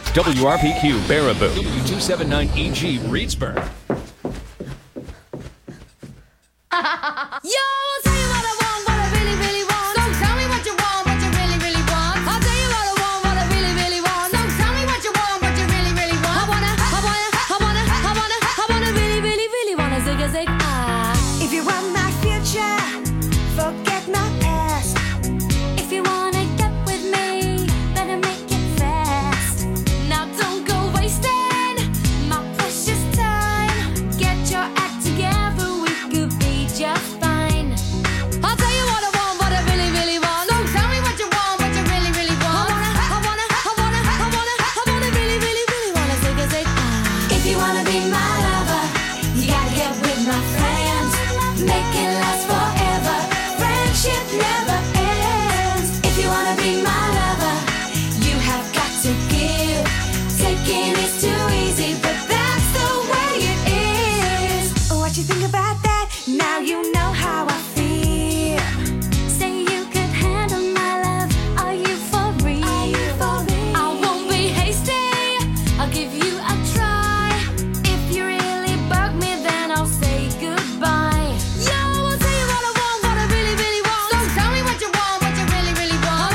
WRPQ Baraboo, W279EG Reedsburg. Yo, I'll tell you what I want, what I really, really want. So tell me what you want, what you really, really want. I'll tell you what I want, what I really, really want. So tell me what you want, what you really, really want. I wanna really, really, really wanna zig a zig ah. If you want my future, forget my past. If you wanna get with me, better make it fast. Now don't go wasting my precious time. Get your act together, we could be just fine. I'll tell you what I want, what I really, really want. So tell me what you want, what you really, really want. I wanna really, really, really wanna zig a zig ah. If you wanna be my lover, you gotta get with my friends. Make it last forever. Friendship never ends. If you wanna be my lover, you have got to give. Taking is too easy, but that's the way it is. What you think about that? Now you know how I feel. Say you could handle my love. Are you for real? I won't be hasty. I'll give you a try. If you really bug me, then I'll say goodbye. Yo, I'll tell you what I want, what I really, really want. So tell me what you want, what you really, really want.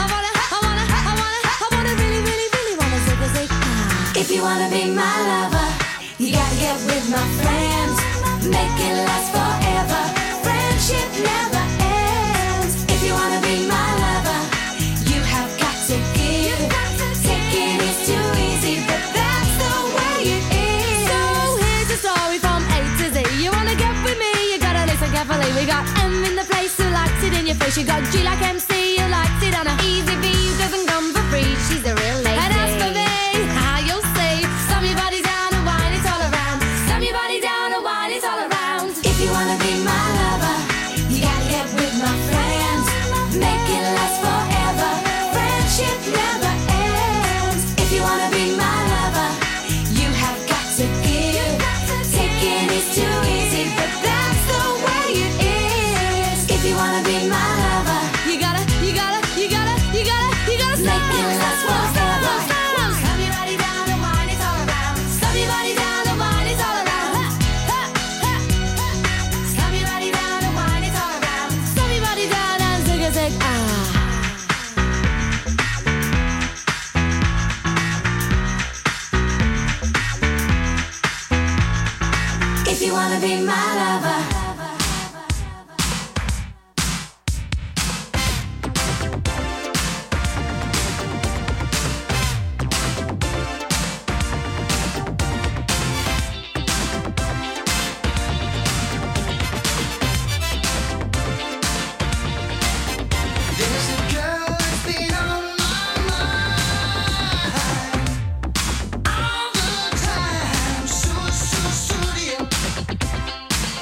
I wanna really, really, really wanna zig a zig ah. If you wanna be my lover, you gotta get with my friends. Make it last forever. Friendship never ends. If you wanna be my lover, you have got to give. Taking is too easy, but that's the way it is. So here's your story from A to Z. You wanna get with me, you gotta listen carefully. We got M in the place who likes it in your face. You got G like MC who likes it on a easy V who doesn't come for free. She's a real lady. And as for me, how you'll say, slam your body down and wine it all around. Slam your body down and wine it all around. If you wanna be my lover, you gotta get with my friends. Make it last forever. Friendship never ends. If you wanna be my lover, you have got to give. Taking is too easy, but that's the way it is. If you wanna be my lover, You gotta make it last forever. slam your body down and wine it all around. Slam your body down and wine it all around. Slam your body down and wine it all around. Slam your body down and zig a zig ah. If you wanna be my lover. There's a girl that's been on my mind all the time. So deep.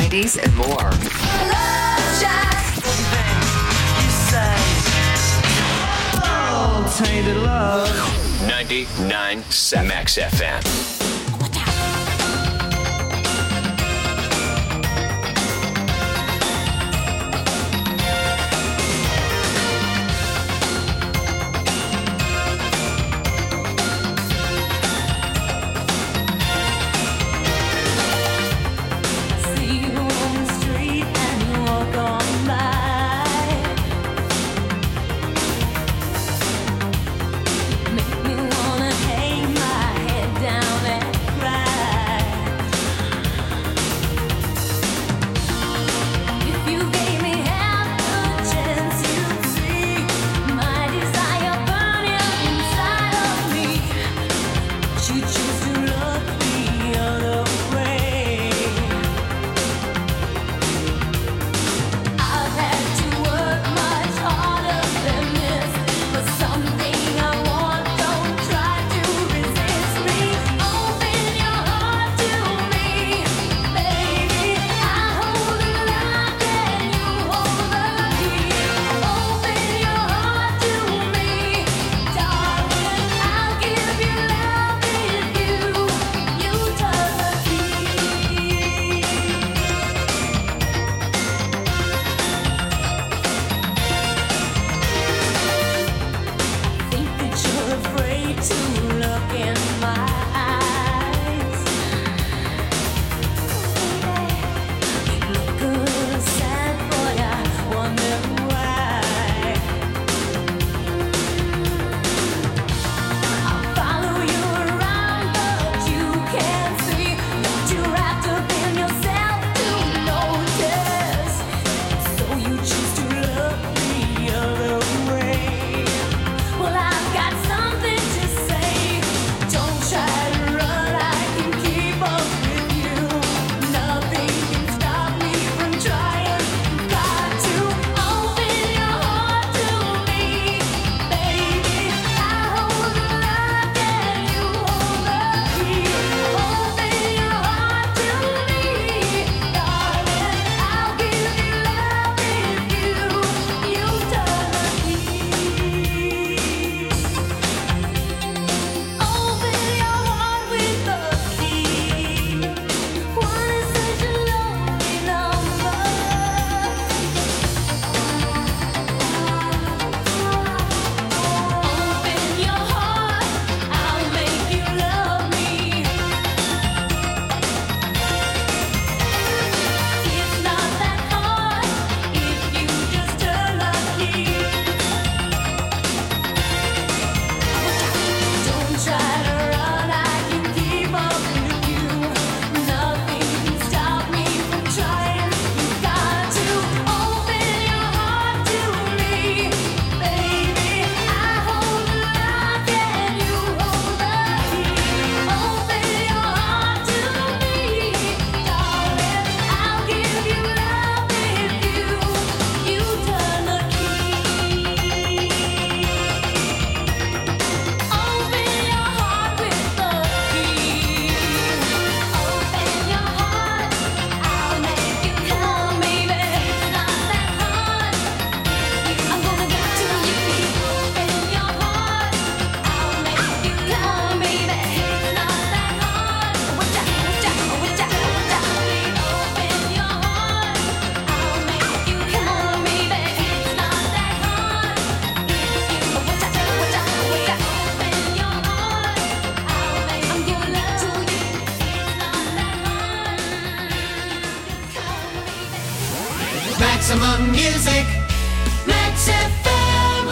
90s, and more. Love Shack. Tainted love. 99 Max FM. See you on the street and you walk on by. Make me wanna hang my head down and cry. If you gave me half a chance, you'd see my desire burning inside of me. But you choose to look the other way. I've had to work much harder than this, but something I want, don't try to resist me. Open your heart to me, baby. I hold the lock and you hold the key. Open your heart to me, darling. I'll give you love if you turn the key. Think that you're afraid to look in my eyes. Look a little sad, boy, I wonder why. I'll follow you around, but you can't see that you're wrapped up in yourself to notice. So you choose to look the other way. Well, I've got something to say. Don't try to run, I can keep up with you. Nothing can stop me from trying. Got to open your heart to me, baby. I hold the lock and you hold the key. Open your heart to me, darling. I'll give you love if you turn the key. Open your heart with the key. One is such a lonely number. Open your heart, I'll make you love me. It's not that hard if you just turn the key. Don't try to run, I can keep up with you. Nothing can stop me from trying. You got to open your heart to me, baby. I hold the lock and you hold the key. Open your heart to me, darling. I'll give you love if you turn the key. Open your heart with the key. Open your heart, I'll make you come, baby. It's not that hard. I'm gonna get to you. Open your heart, I'll make you come, baby. It's not that hard. Open your heart, I'll make you come, baby. It's not that hard. Open your heart, I'll make you love to you. It's not that hard. Maximum music. Max FM.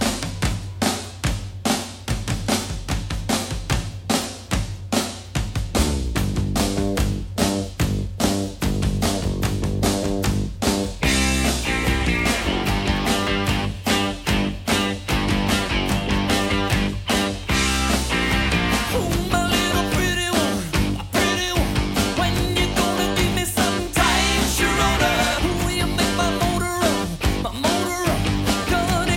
My little pretty one, when you gonna give me some time, Sharona? Will you make my motor run? My motor run,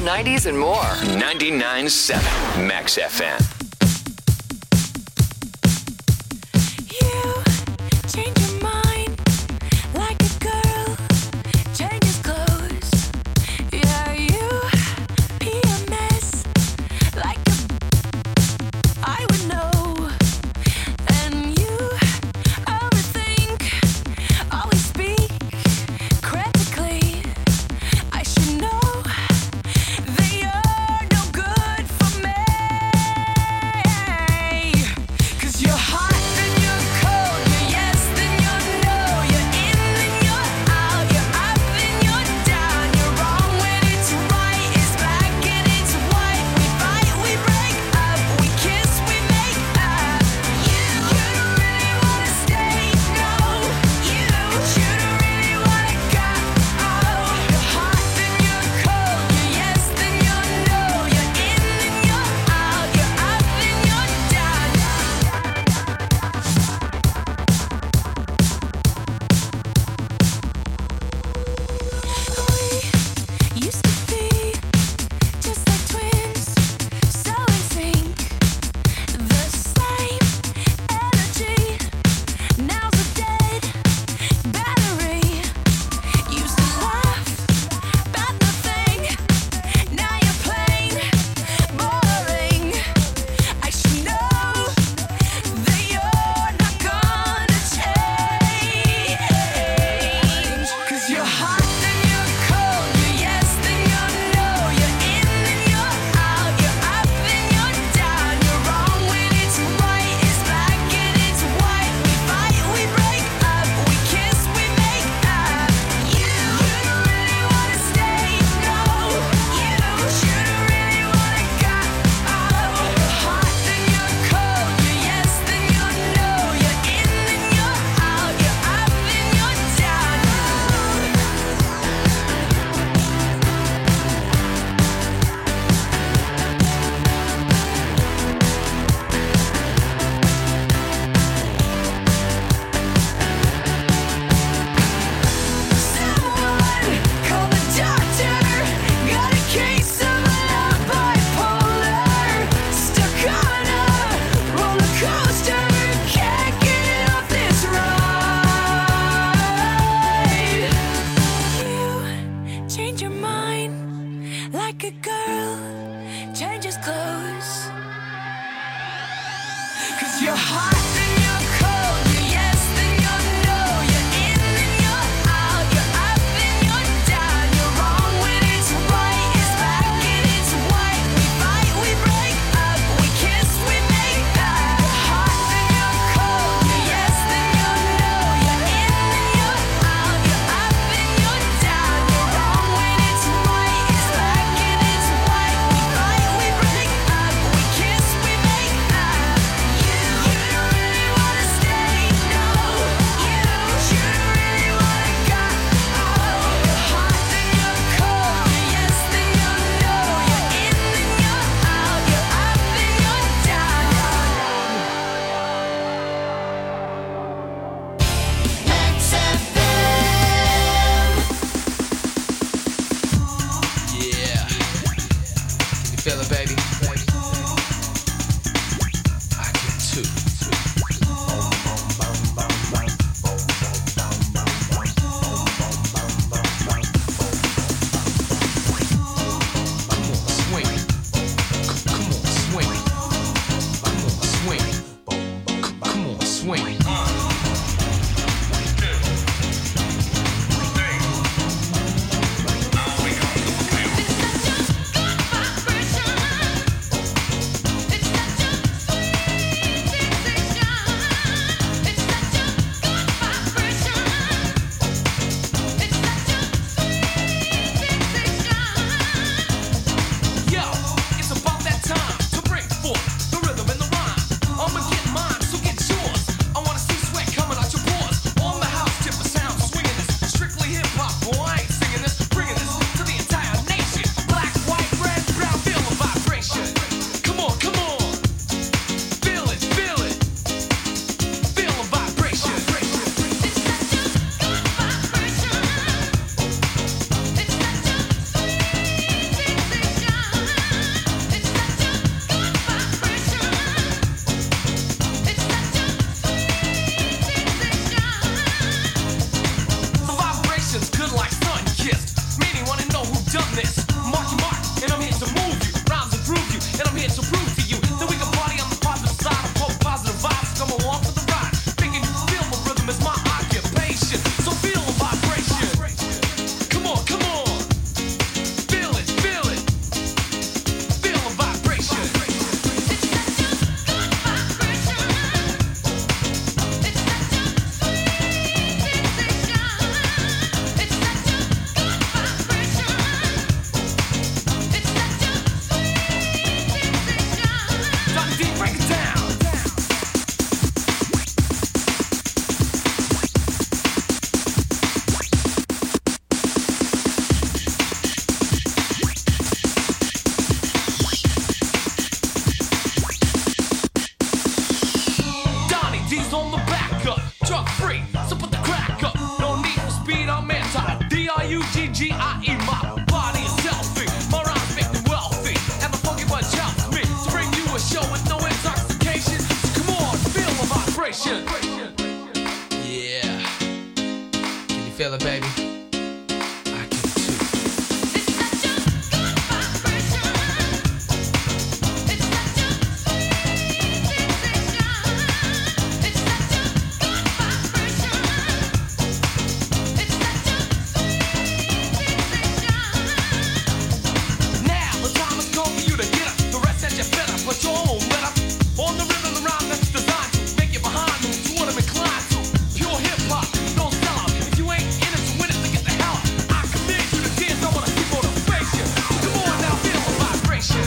90s, and more. 99.7 Max FM. You change your mind like a girl changes clothes. Yeah, you pee a mess like I would know. And you overthink, always speak critically. I should know that you're no good for me. 'Cause you're hot, then you're cold, you're yes, then you're no, you're in, then you're out, you're up, then you're down, you're wrong when it's right, it's black and it's white. We fight, we break up, we kiss, we make up. You don't really wanna stay, no. You don't really wanna go. You're hot, then you're cold, you're yes, then you're no, you're in, then you're out, you're up, then you're down. We used to be just like twins, so in sync, the same energy. Now's a dead battery. Used to laugh about nothing, now you're plain boring. I should know that you're not gonna change. 'Cause you're hot, then you're cold, you're yes, then you're no, you're in, then you're out, you're up, then you're down, you're wrong when it's right, it's black and it's white. We fight, we break up, we kiss, we make up. You don't really wanna stay, no. You don't really wanna go. You're hot, then you're cold, you're yes, then you're no, you're in, then you're out, you're up, then you're down. Someone call the doctor. Got a case of love bipolar. Stuck on a roller coaster. Can't get off this ride. You change your mind like a girl changes clothes. 'Cause you're hot, then you're cold, you're yes, then you're no, you're in, then you're out, you're up, then you're down, you're wrong when it's right, it's black and it's white. We fight, we break up, we kiss, we make up. You're hot, then you're cold, you're yes, then you're no, you're in, then you're out, you're up, then you're down, you're wrong when it's right, it's black and it's white. We fight, we break up, we kiss, we make up. You don't G-I-E, my body is healthy. My rhymes make me wealthy. And the funky bunch helps me to bring you a show with no intoxication. So come on, feel the vibration. Yeah. Can you feel it, baby? I can too. It's such a good vibration. It's such a sweet sensation. It's such a good vibration. It's such a sweet sensation. Now the time has come for you to get up. The rest that you fed up, but you won't let up. On the rhythm, the rhyme that's designed to make you behind them, to what I'm inclined to. Pure hip hop, no sellout. If you ain't in it to win it, then get the hell out. I command you to dance. I wanna see motivation. So come on now, feel the vibration.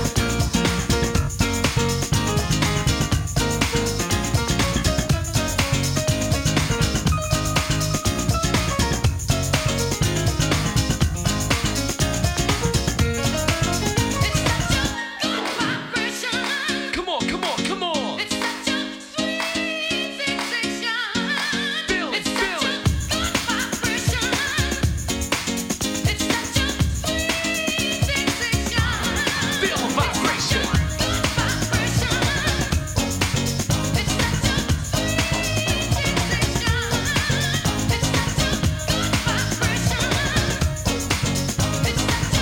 It's such a good vibration. Come on, come on, come on. It's such a sweet sensation. Feel it, It's feel such a it. good vibration. It's such a sweet sensation. Feel the vibration. Good vibration. It's such a sweet sensation. It's such a good vibration. It's such a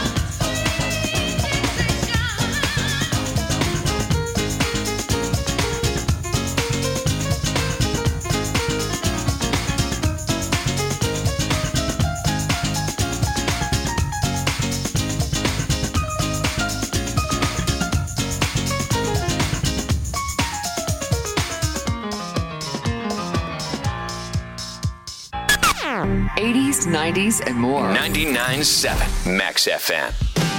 '80s, '90s, and more. 99.7 Max FM.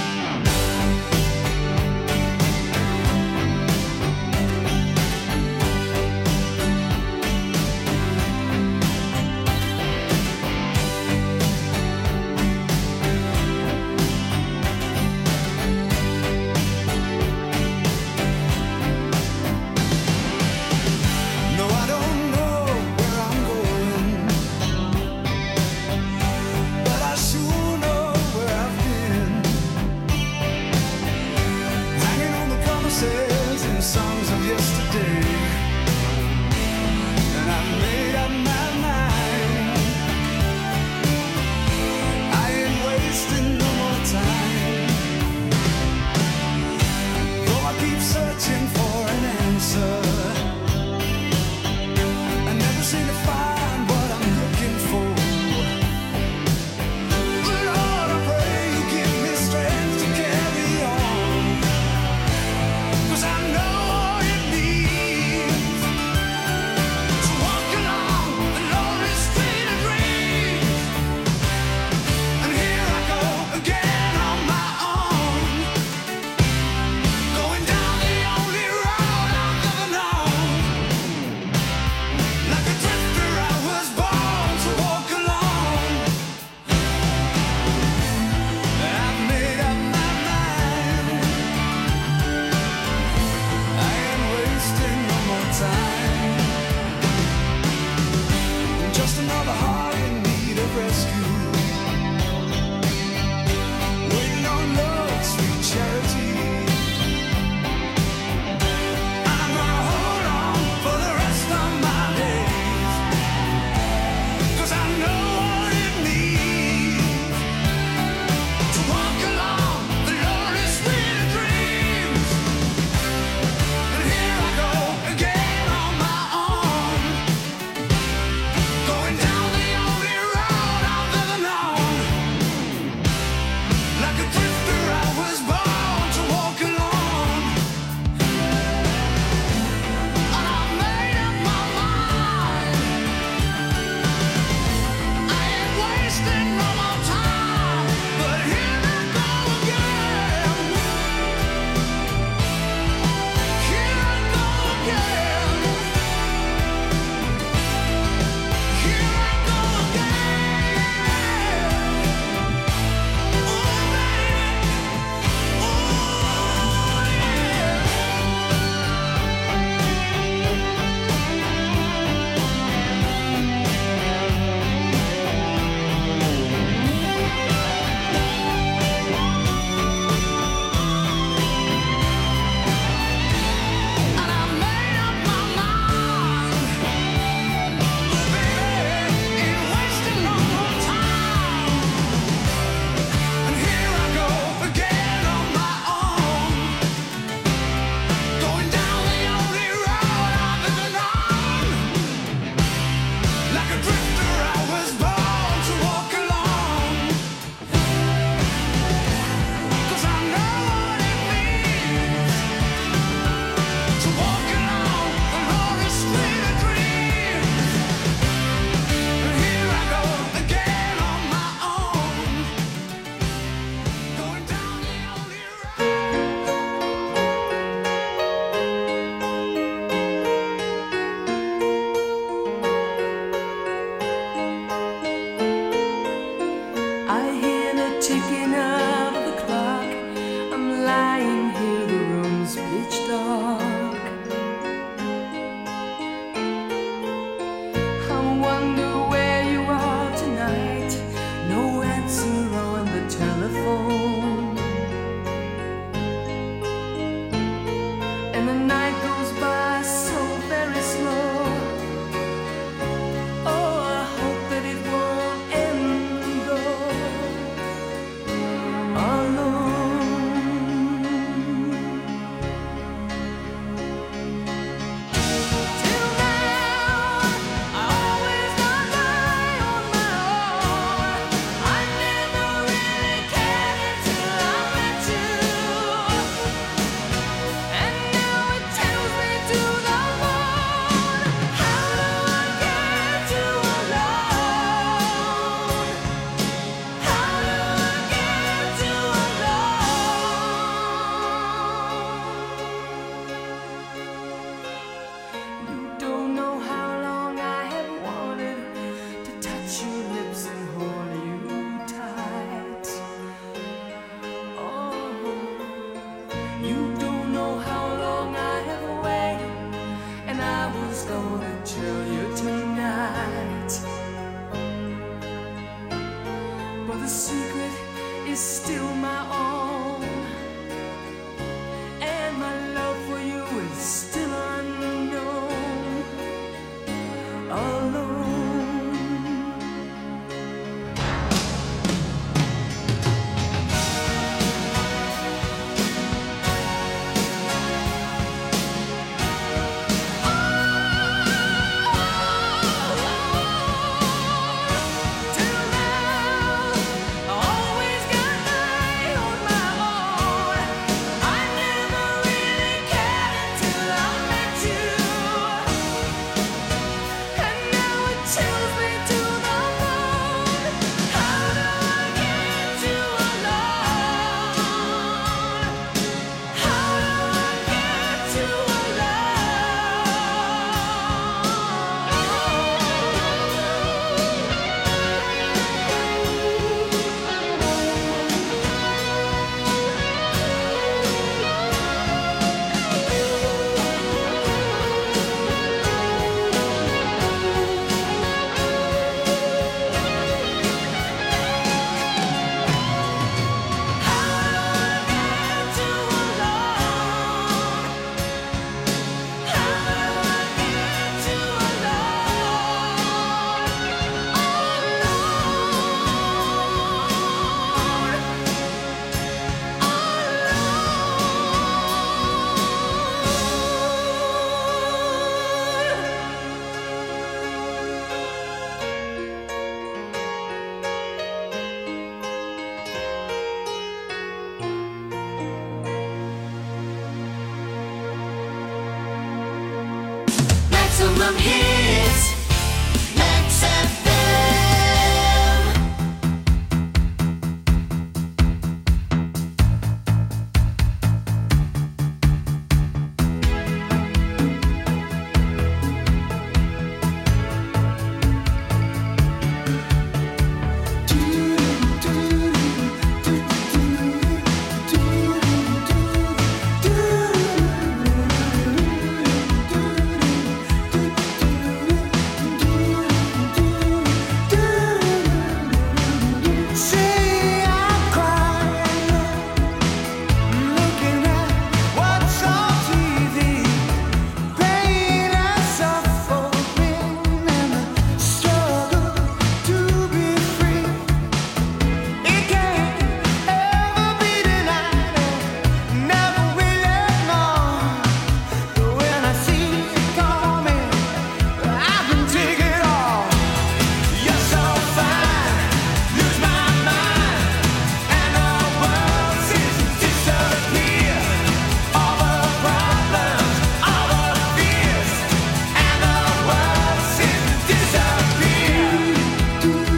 No, I don't know where I'm going, but I sure know where I've been. Hanging on the promises and songs of yesterday, and I've made up my mind. I ain't wasting no more time. Though I keep searching for an answer, I never seem to find what I'm looking for. Lord, I pray you give me strength to carry on, 'cause I know what it means to walk along the lonely street of dreams. And here I go again on my own, going down the only road I've ever known. Like a drifter, I was born to walk alone. I've made up my mind. I ain't wasting no more time. I'm just another heart in need of rescue, waiting on love's sweet charity. I'm gonna hold on for the rest of my days, 'cause I know what it means to walk along the lonely street of dreams. And here I go again on my own, going down the only road I've ever known. Like a drifter, I was born to walk alone. And I've made up my mind. I ain't wasting no more time, but here I go again. Here I go again. Here I go again. Oh, baby. Maximum hits. Max FM. See, I'm crying, looking at what's on TV. Pain and suffering and the struggle to be free. It can't ever be denied, and never will it know. But when I see it coming, I can take it all. You're so fine, lose my mind, and the world seems to disappear. All the problems, all the fears, and the world seems to disappear.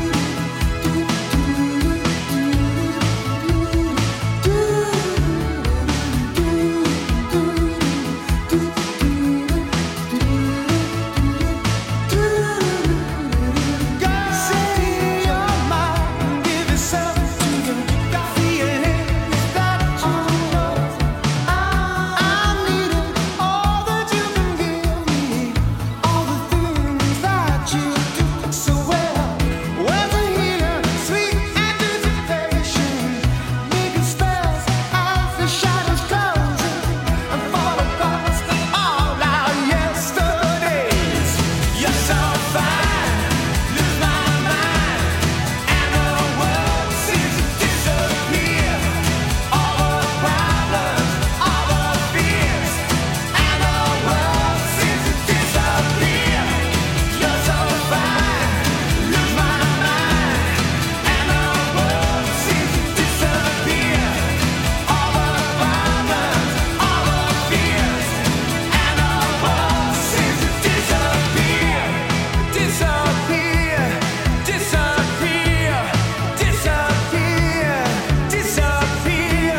Say your mind, give yourself to the feelings that you know. I'm needing all that you can give me, all the things that you do so well. Where's the healing, sweet anticipation, making spells as the shadows closing and fall apart all our yesterdays. You're so fine, lose my mind, and the world seems to disappear. All the problems, all the fears, and the world seems to disappear. You're so fine, lose my mind, and the world seems to disappear. All the problems, all the fears, and the world seems to disappear. Disappear, disappear, disappear, disappear,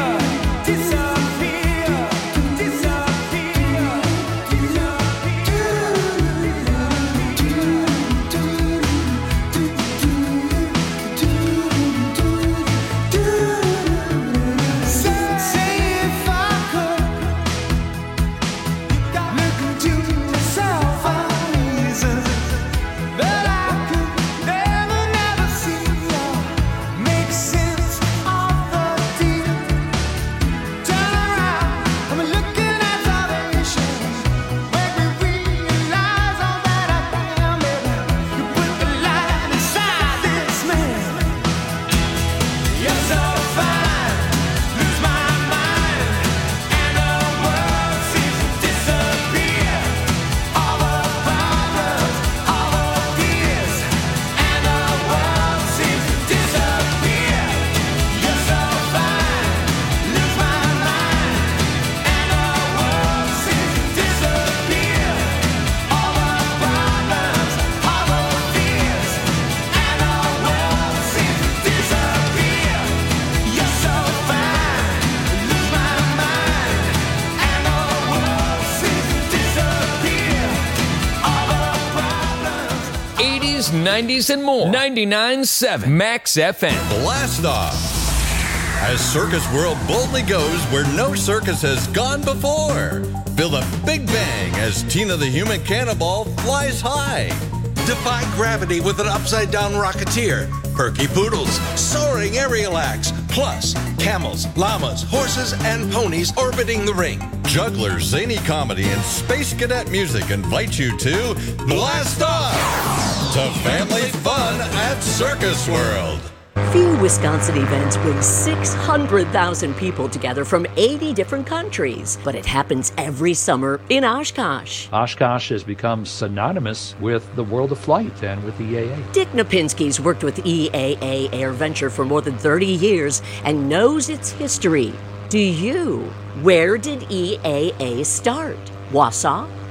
Say if I could look into yourself a reason that I could never see or make sense of the deal. Turn around, I'm looking at salvation. Make me realize all that I am, baby. You put the light inside this man. You're so fine, lose my mind, and the world seems to disappear. All the problems, all the fears, and the world seems to disappear. You're so fine, lose my mind, and the world seems to disappear. All the problems, all the fears, and the world seems to disappear. You're so fine, lose my mind, and the world seems to disappear. All the problems. 80s, 90s, and more. 99.7 Max FM. Blast Off. As Circus World boldly goes where no circus has gone before. Feel the big bang as Tina the Human Cannonball flies high. Defy gravity with an upside-down rocketeer. Perky poodles, soaring aerial acts, plus camels, llamas, horses, and ponies orbiting the ring. Juggler, zany comedy, and space cadet music invite you to Blast Off! To family fun at Circus World. Few Wisconsin events bring 600,000 people together from 80 different countries, but it happens every summer in Oshkosh. Oshkosh has become synonymous with the world of flight and with EAA. Dick Napinski's worked with EAA AirVenture for more than 30 years and knows its history. Do you? Where did EAA start? Wausau?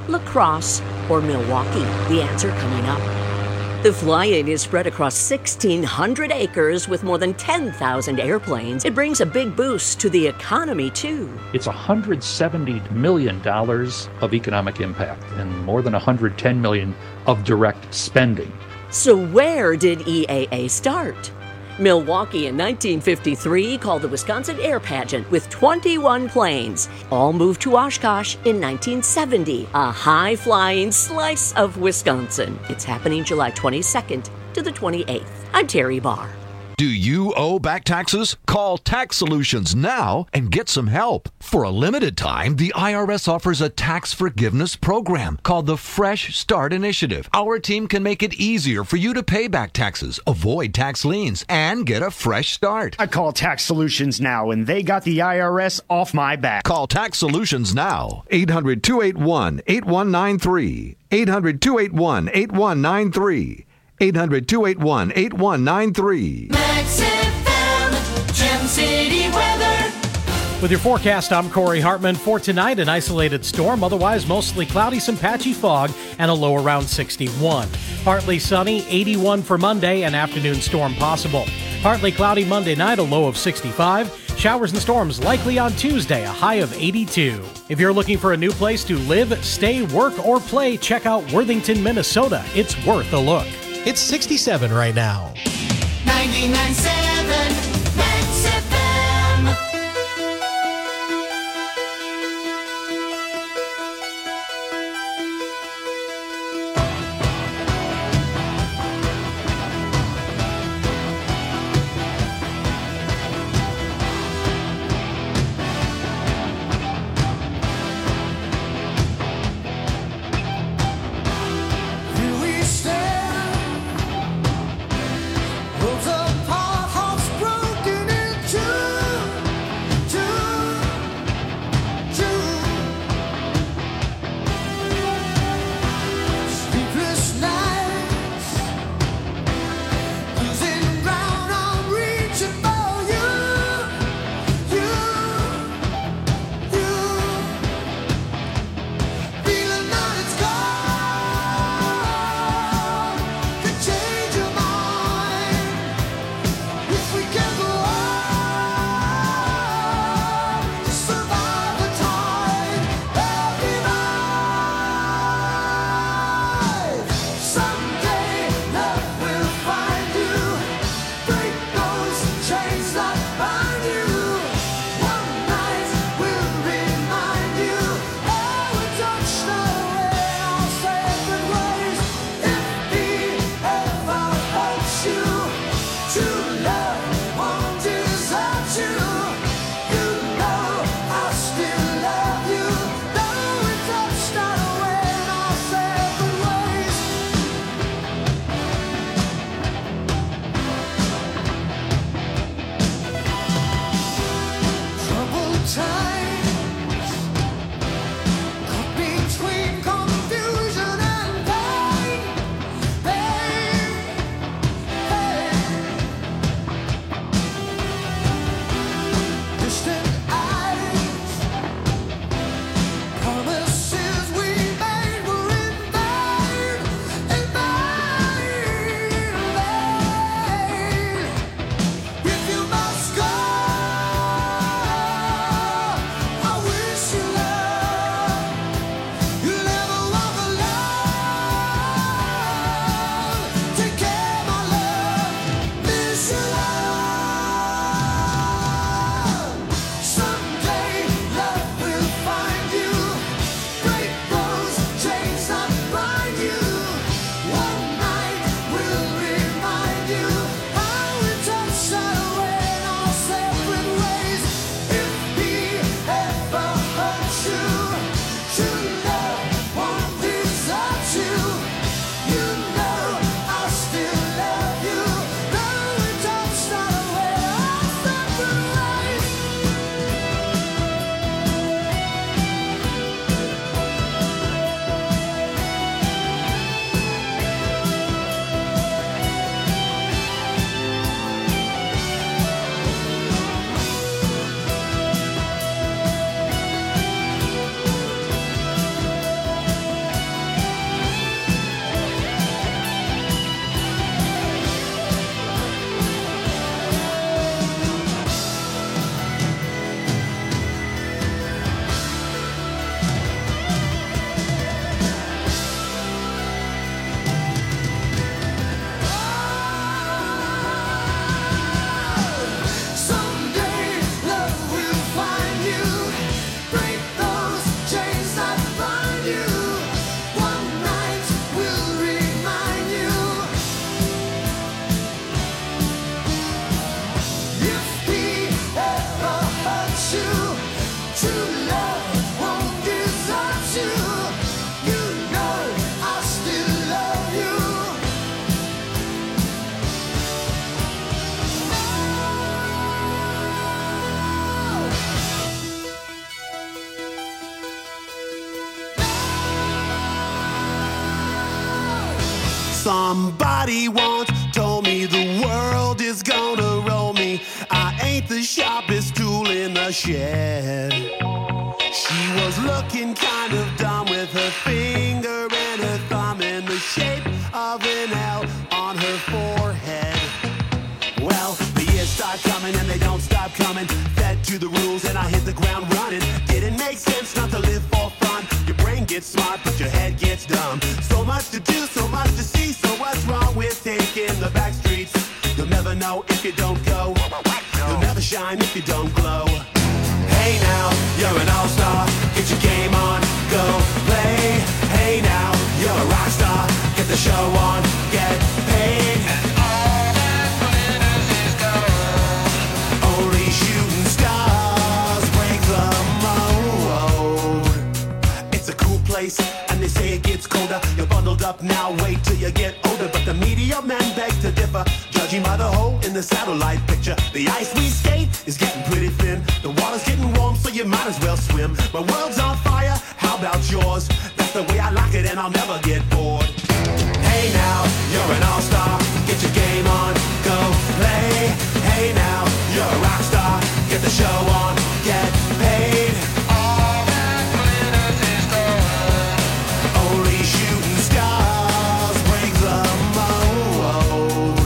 La Crosse, or Milwaukee? The answer coming up. The fly-in is spread across 1,600 acres with more than 10,000 airplanes. It brings a big boost to the economy, too. It's $170 million of economic impact and more than $110 million of direct spending. So where did EAA start? Milwaukee in 1953 called the Wisconsin Air Pageant with 21 planes. All moved to Oshkosh in 1970, a high-flying slice of Wisconsin. It's happening July 22nd to the 28th. I'm Terry Barr. Do you owe back taxes? Call Tax Solutions now and get some help. For a limited time, the IRS offers a tax forgiveness program called the Fresh Start Initiative. Our team can make it easier for you to pay back taxes, avoid tax liens, and get a fresh start. I call Tax Solutions now, and they got the IRS off my back. Call Tax Solutions now. 800-281-8193. 800-281-8193. 800-281-8193. Max FM, Gem City weather. With your forecast, I'm Corey Hartman. For tonight, an isolated storm, otherwise mostly cloudy, some patchy fog, and a low around 61. Partly sunny, 81 for Monday, an afternoon storm possible. Partly cloudy Monday night, a low of 65. Showers and storms likely on Tuesday, a high of 82. If you're looking for a new place to live, stay, work, or play, check out Worthington, Minnesota. It's worth a look. It's 67 right now. 99.7 Max FM. Here we stand, worlds apart, hearts broken in two. Sleepless nights, losing ground, I'm reaching for you. Feeling that it's gone, could change your mind if we can go on to survive the tide. Every night, someday love will find you. Break those chains that bind you. One night will remind you. Oh, we touched away our sacred ways. If he ever hurts you, true love won't desert you. You know I still love you. Though we touched away our sacred ways. Troubled times, caught between confusion and pain. Distant eyes, promises we made were in vain, in vain. If you must go, Somebody once told me the world is gonna roll me. I ain't the sharpest tool in the shed. She was looking kind of dumb with her finger and her thumb in the shape of an L on her forehead. Well, the years start coming and they don't stop coming. Fed to the rules and I hit the ground running. Didn't make sense not to live for fun. Your brain gets smart but your head gets dumb. So much to do, so much to see. So what's wrong with taking the back streets? You'll never know if you don't go. You'll never shine if you don't glow. Hey now, you're an all-star. Get your game on, go play. Hey now, you're a rock star. Get the show on, get paid. And all that glitters is gold. Only shooting stars break the mold. It's a cool place, and they say it gets colder. You're bundled up now, wait till you get older. But the media men beg to differ, judging by the hole in the satellite picture. The ice we skate is getting pretty thin. The water's getting warm, so you might as well swim. My world's on fire, how about yours? That's the way I like it, and I'll never get bored. Hey now, you're an all-star. Get your game on, go play. Hey now, you're a rock star. Get the show on, get paid. All that glitters is gold. Only shooting stars break the mold.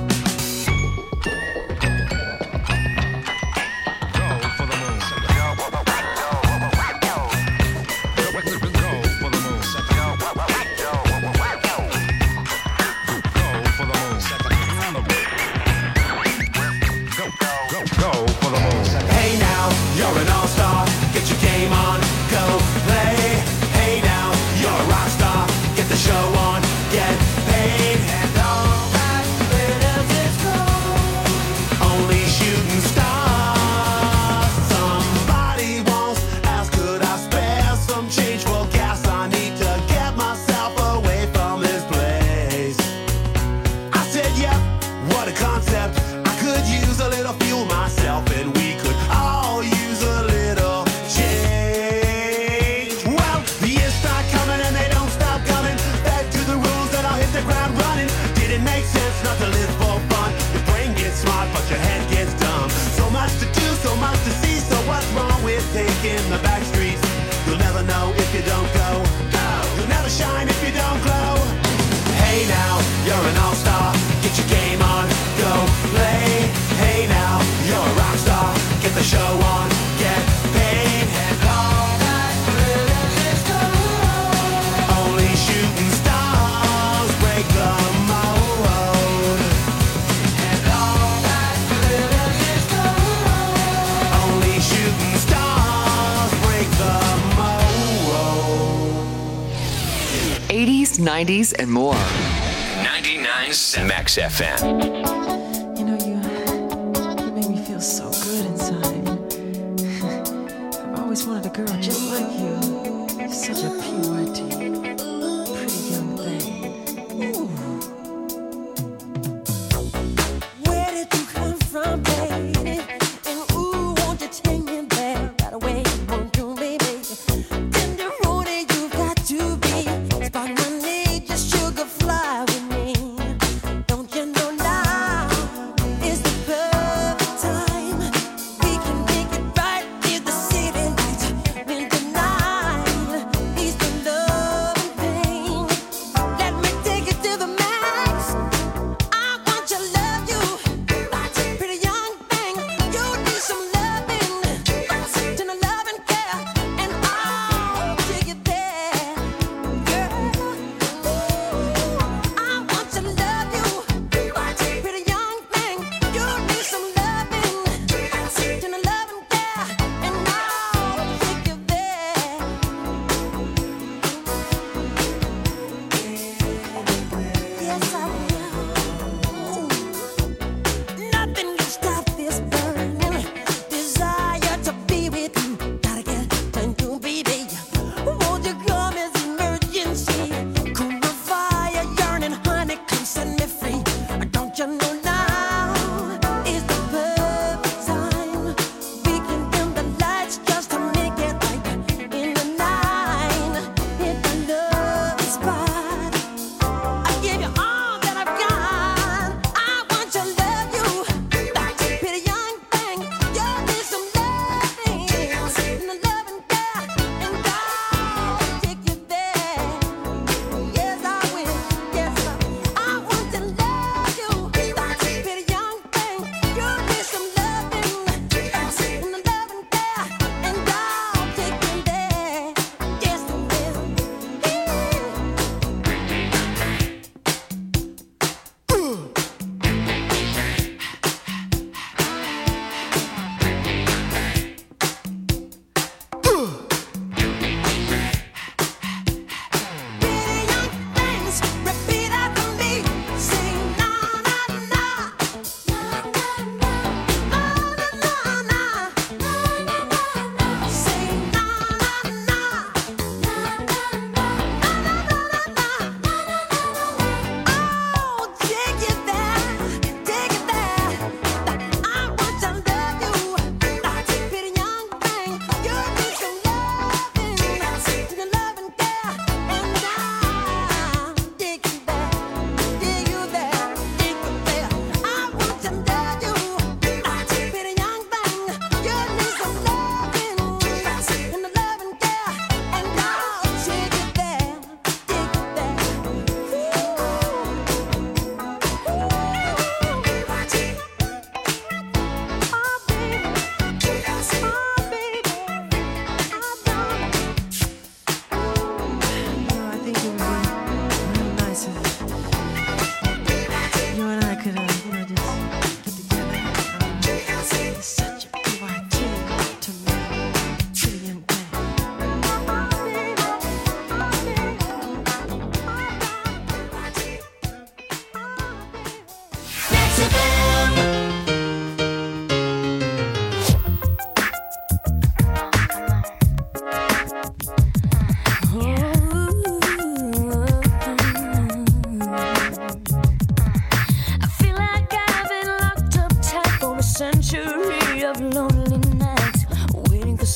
Hey now, you're an all-star. Get your game on, go play. Hey now, you're a rock star. Get the show on, get paid. And all that glitters is gold. Only shooting stars. Somebody once asked, could I spare some change for gas? I need to get myself away from this place. I said, yep, what a concept. I could use a little fuel myself, and we could all use a little change. Well, the years start coming and they don't stop coming. Back to the rules and I'll hit the ground running. Didn't make sense not to live for fun. Your brain gets smart but your head gets dumb. So much to do, so much to see. So what's wrong with taking the back streets? You'll never know if you don't go. You'll never shine if you don't glow. Hey now, you're an all-star. Get your game on, go play. Hey now, you're a rock star. Get the show on, get paid. And all that glitters is gold. Only shooting stars break the mold. And all that glitters is gold. Only shooting stars break the mold. 80s, 90s, and more. 99 Max FM. You know, you make me feel so good inside. I've always wanted a girl just like you. You're such a pure, pretty young thing. Ooh. Where did you come from, baby? And ooh, won't you take me there right away? Won't you, baby? Tenderoni, you've got to be. Spot my need, just sugar fly with me. Don't you know now is the perfect time? We can make it right in the city lights. When the night needs the love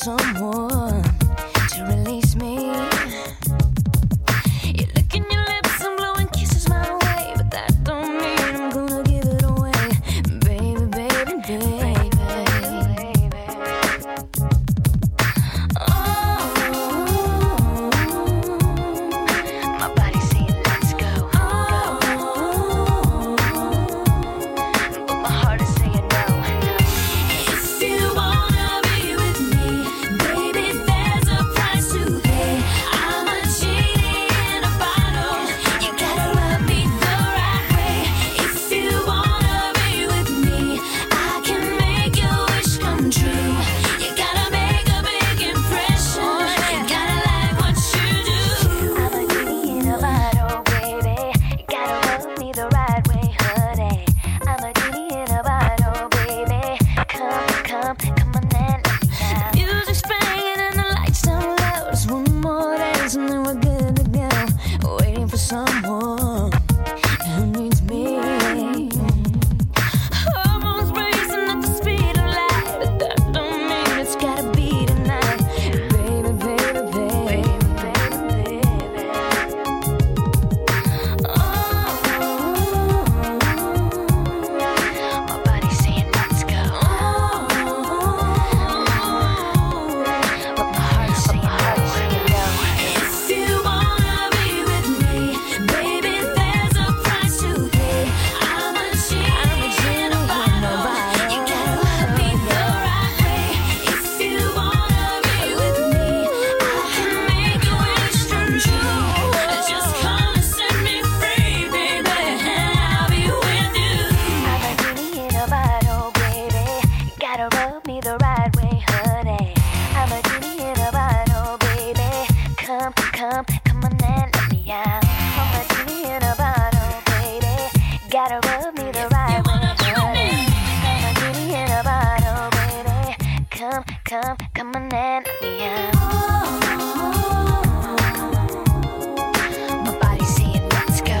someone to release me. You're licking your lips and blowing kisses my way, but that don't mean I'm gonna give it away, baby, baby, baby. My body's saying let's go, but my heart is saying no. If you wanna be with me, baby, there's a price to pay. I'm a genie in a bottle. You gotta love me the right way. If you wanna be with me, I can make your wish come true. You gotta make a big impression. You gotta like what you do. I'm a genie in a bottle, baby. You gotta love me the right way, honey. I'm a genie in a bottle, baby. Come on and let me out. Music's playing and the lights down low. Just one more dance and then we're good to go. Waiting for someone who needs me. Hormones racing at the speed of light, but that don't mean it's gotta be tonight, baby, baby, baby, baby, baby. My body's saying let's go, but my heart's saying no. If you wanna be with me, baby, there's a price to pay. I'm a genie in a bottle. You gotta love me the right way. If you wanna be with me, I can make your wish come true. Just come and set me free, baby, and I'll be with you. I'm a genie in a bottle, baby. You gotta rub me the right way, honey. I'm a genie in a bottle, baby. Come on and let me out. I'm a genie in a bottle, baby. Gotta rub me the right way, honey. I'm a genie in a bottle, baby. Come on and let me out. My body's saying let's go,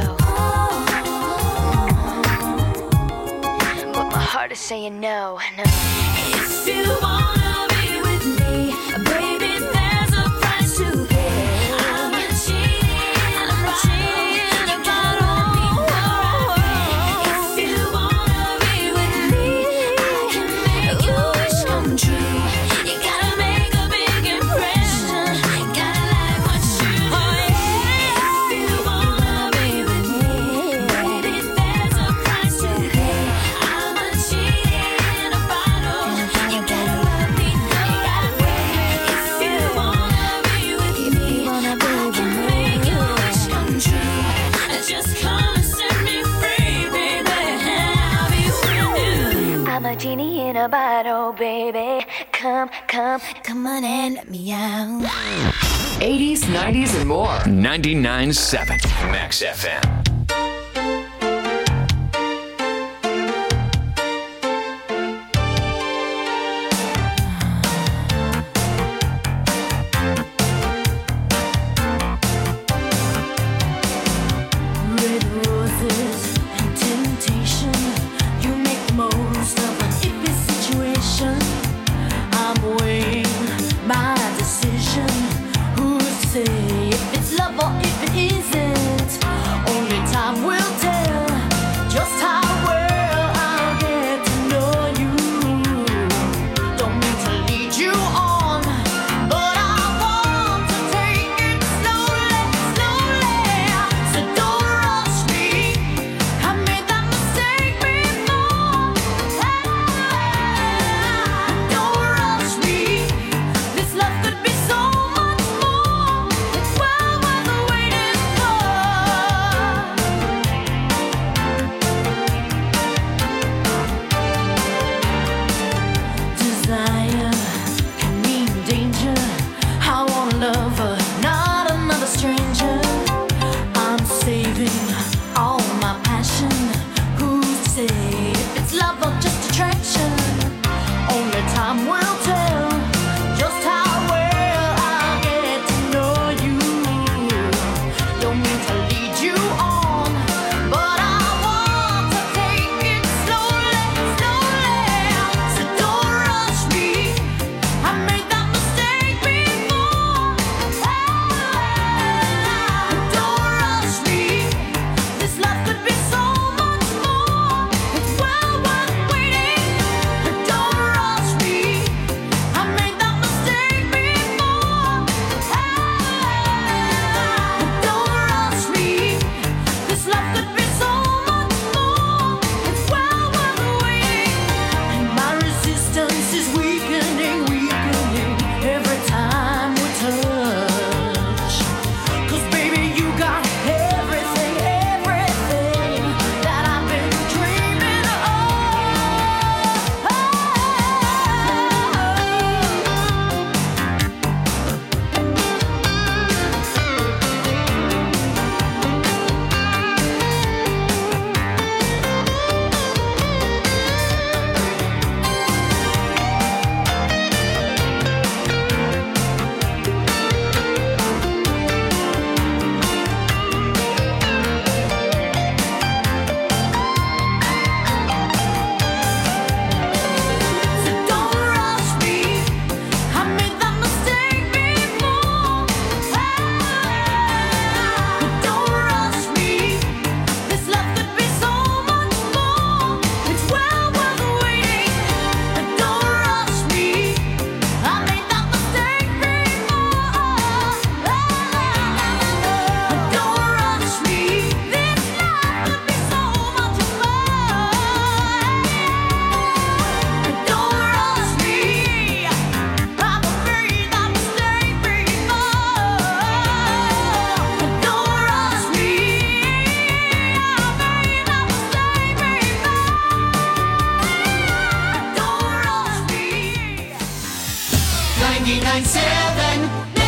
but my heart is saying no, no. If you wanna be with me, baby, there's a price to pay. I'm a genie in a bottle. You gotta love me the right way. If you wanna be with me, I can make your wish come true. You gotta make a big impression. Gotta like what you do. If you wanna be with me, baby, there's a price to pay. I'm a genie in a bottle. You gotta love me the right way. If you wanna be with me, I can make your wish come true. Just come and set me free, baby, and I'll be with you. I'm a genie in a bottle, baby. Come on and let me out. 80s, 90s, and more. 99.7 Max FM. Red roses and temptation. You make the most of an iffy situation. I'm weighing my decision. Who's to say if it's love or if it isn't? Only 997.